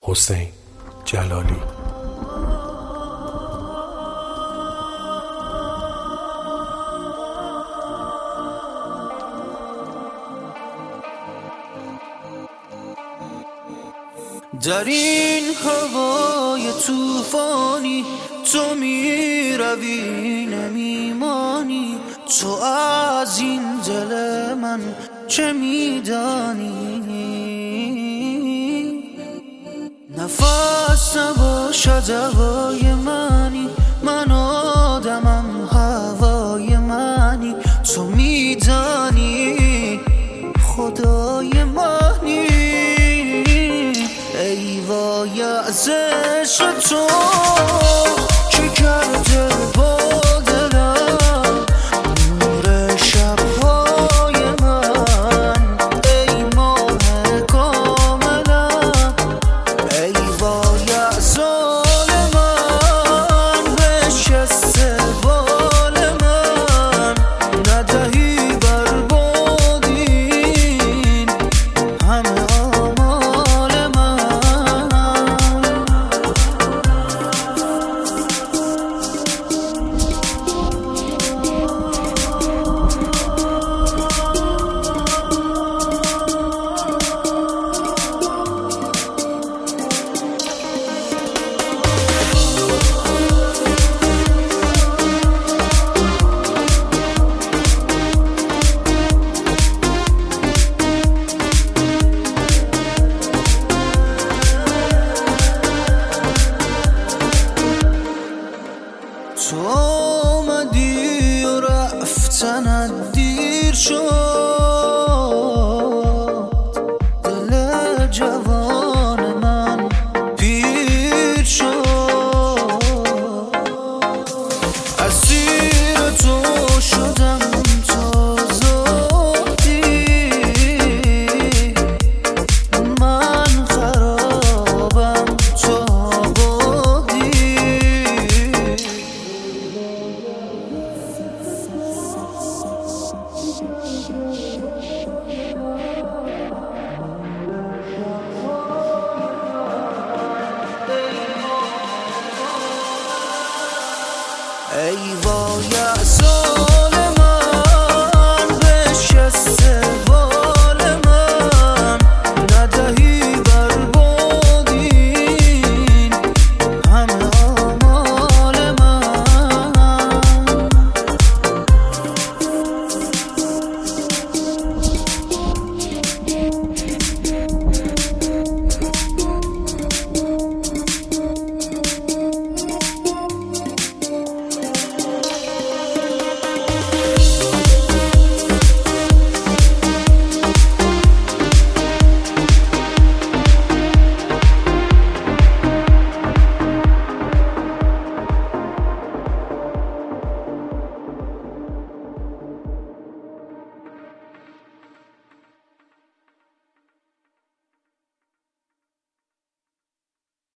حسین جلالی. در این هوای طوفانی تو میروی نمیمانی، تو از این دل من چه میدانی؟ نفس نباشد هوای منی، من آدمم هوای منی، تو میدانی خدای منی. ای وای از عشق تو چه کرده با دلم، نور شبهای من ای ماه کاملم. ای وای از حال من بشکسته بال من، ندهی بربادین همه آمال من. تو آمدی و رفتنت دیر شد، دل جوان من پیر شد. اسیر تو شدم تا زودی، من خرابم تو آبادی. ای وای